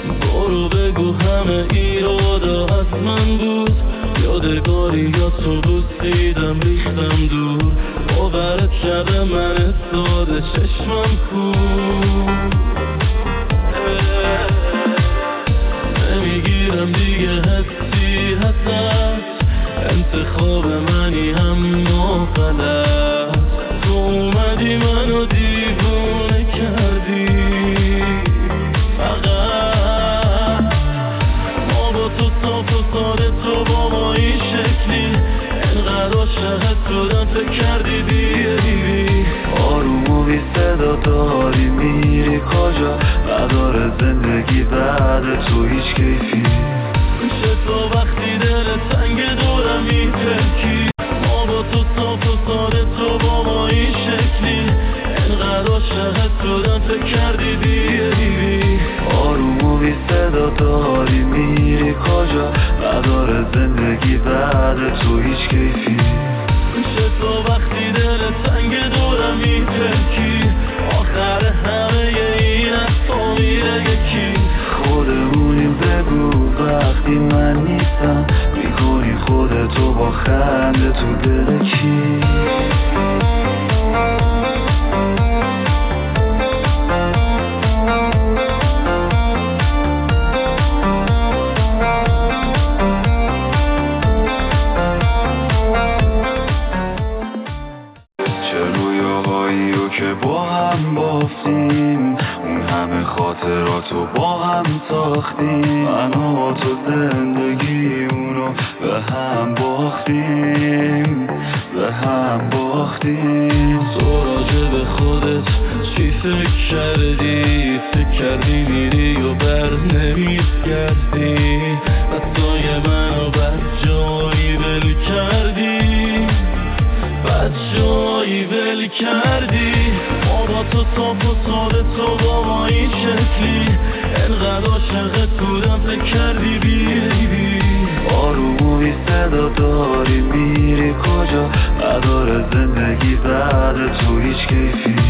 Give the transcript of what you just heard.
برو بگو همه ایرادا از من بود، یادگاری یا تو بوسیدم ریختم دور، باورت کرده من ساده چشمم خوب نمیگیرم دیگه حسی حسد، انتخاب منی هم غلط، تو اومدی منو دیوونه کردی، فقط ما با تو صاف و ساده، تو با ما این شکلی، انقدر عاشقت شدم فکر کردی دیری، آروم و بی صدا داری میری کجا، نداره زندگی بعد تو هیچ کیفی، چطور وقتی دل تنگ دورم میترکی، ما با تو صاف و ساده، تو با ما این شکلی، انقدر عاشقت شدم فکر کردی دیری، آروم و بی صدا داری میری کجا، نداره زندگی بعد تو هیچ کیفی، چطور وقتی دل تنگ دورم میترکی، آخر همه این از تو میره یکی، خودمونیم بگو وقتی من نیستم، میکنی خودتو با خنده تو دل کی، که با هم بافتیم، اون همه خاطراتو با هم ساختیم، من و تو زندگی اونو به هم باختیم، به هم باختیم، تو راجع به خودت چی فکر کردی، فکر کردی میری و بر نمیگردی، حتی منو بد جایی ول کردی، بد جایی ول کردی، ما با تو صاف و ساده، تو با ما این شکلی، انقدر عاشقت بودم فکر کردی بیبی، آروم و بی صدا داری میری کجا، نداره زندگی بعد تو هیچ کیفی،